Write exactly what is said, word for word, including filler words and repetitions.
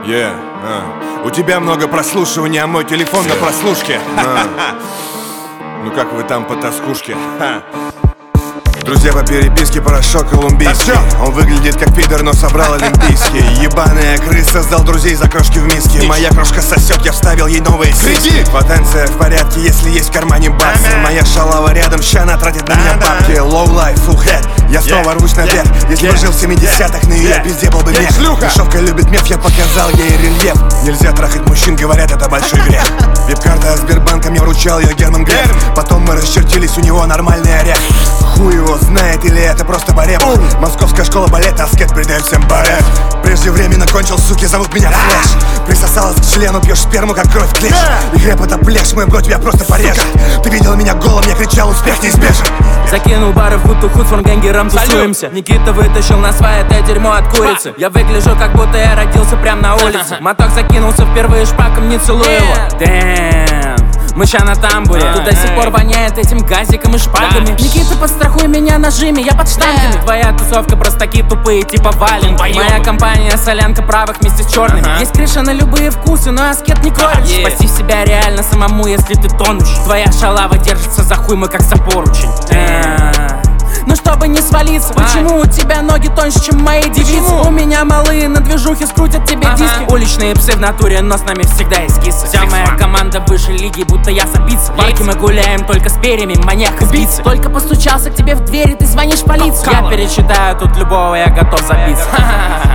Yeah, uh. У тебя много прослушивания, а мой телефон yeah. на прослушке. uh. Ну как вы там по тоскушке? Друзья по переписке, порошок колумбийский. Он выглядит как пидор, но собрал олимпийский. Ебаная крыса, сдал друзей за крошки в миске. Моя крошка сосет, я вставил ей новые сиськи. Потенция в порядке, если есть в кармане баксы. Моя шалава рядом, ща она тратит на меня бабки. Low life, full head, я снова рвусь наверх. Если бы жил в семидесятых, на ее пизде был бы мех. Дешевка любит меф, я показал ей рельеф. Нельзя трахать мужчин, говорят, это большой грех. Вип-карта Сбербанка мне вручал ее Герман Греф. Потом мы расчертились, у него нормальный орех. Хуй его знает, или это просто барем. Московская школа балета, аскет придает всем барет. Преждевременно кончил, суки, зовут меня Флэш. Присосалась к члену, пьешь сперму, как кровь клеш. И грэп это плешь, мой бро тебя просто порежет. Ты видел меня голым, я кричал, успех неизбежен. Закинул бары в Гуту Худ, форнгенгером тусуемся. Никита вытащил на свай это дерьмо от курицы. Я выгляжу, как будто я родился прям на улице. Моток закинулся впервые шпаком, не целую его. Дэм, мы ща на тамбуре. Тут до сих пор воняет этим газиком и шпагами. Никита, подстрахуй меня на жиме, я под штангами. Твоя тусовка просто такие тупые, типа вален. Моя компания солянка правых вместе с черными. Есть крыша на любые вкусы, но аскет не короче. Спасти себя реально самому, если ты тонущий. Твоя шалава держится за хуй, мы как за поручень. Ну чтобы не свалиться, почему у тебя ноги тоньше, чем мои девицы? У меня малые на движухе скрутят тебе ага. диски. Уличные псы в натуре, но с нами всегда эскисы. Вся моя команда выше лиги, будто я забиться. В парке мы гуляем только с перьями, маньяк убийцы. Только постучался к тебе в дверь, и ты звонишь в полицию. Я перечитаю тут любого, я готов забиться.